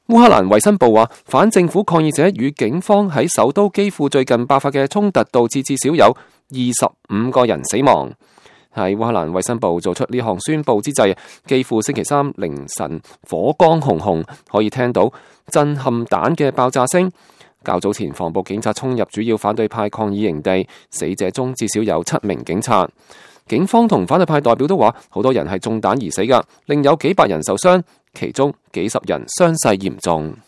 烏克蘭衛生部話，反政府抗議者與警方喺首都基輔最近爆發嘅衝突，導致至少有25個人死亡。喺烏克蘭衛生部做出呢項宣佈之際，基輔星期三凌晨火光熊熊，可以聽到震撼彈嘅爆炸聲。較早前，防暴警察衝入主要反對派抗議營地，死者中至少有7名警察。警方同反對派代表都話，好多人係中彈而死㗎，另有幾百人受傷，其中幾十人傷勢嚴重。